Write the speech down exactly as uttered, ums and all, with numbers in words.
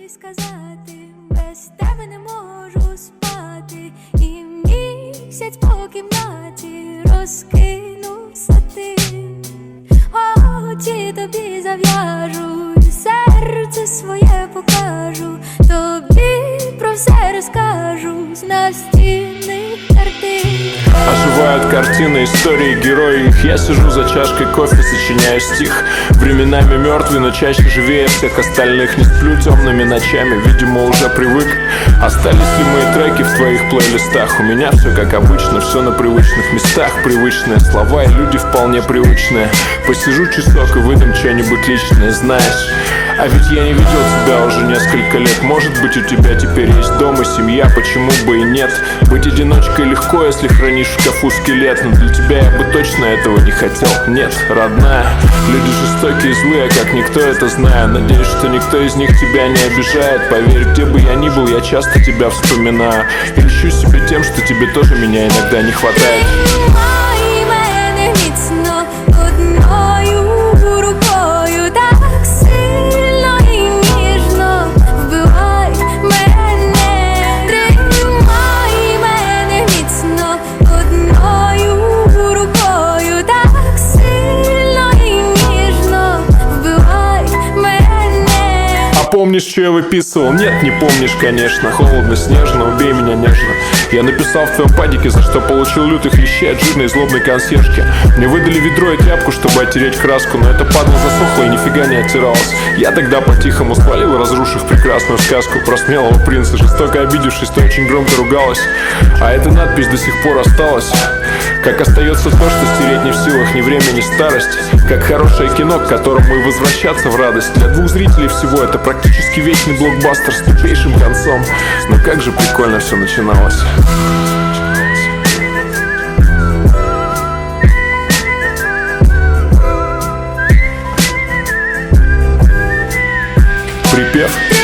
тобі сказати, без тебе не можу спати, і місяць по кімнаті розкинувся ти. Очі тобі зав'яжу, серце своє покажу, тобі про все розкажу з настінних картин. Оживают картины, истории, герои их. Я сижу за чашкой кофе, сочиняю стих. Временами мертвый, но чаще живее всех остальных. Не сплю темными ночами, видимо уже привык. Остались ли мои треки в твоих плейлистах? У меня все как обычно, все на привычных местах. Привычные слова и люди вполне привычные. Посижу часок и выдам что-нибудь личное, знаешь. А ведь я не видел тебя уже несколько лет. Может быть, у тебя теперь есть дом и семья, почему бы и нет? Быть одиночкой легко, если хранишь в шкафу скелет. Но для тебя я бы точно этого не хотел. Нет, родная, люди жестокие и злые, как никто это знаю. Надеюсь, что никто из них тебя не обижает. Поверь, где бы я ни был, я часто тебя вспоминаю и льщу себе тем, что тебе тоже меня иногда не хватает. Тримай мене міцно одною рукою, так сильно і ніжно вбивай мене. Тримай мене міцно одною рукою, так сильно і ніжно вбивай мене. А помнишь, что я выписывал? Нет, не помнишь, конечно. Холодно, снежно, убей меня нежно. Я написал в твоем падике, за что получил лютых лещей от жирной злобной консьержки. Мне выдали ведро и тряпку, чтобы оттереть краску, но это падла засохла и нифига не оттиралась. Я тогда по-тихому свалил, разрушив прекрасную сказку про смелого принца. Жестоко обидевшись, ты очень громко ругалась, а эта надпись до сих пор осталась. Как остается то, что стереть не в силах ни время, ни старость. Как хорошее кино, к которому и возвращаться в радость. Для двух зрителей всего это практически вечный блокбастер с тупейшим концом. Но как же прикольно все начиналось. Припев.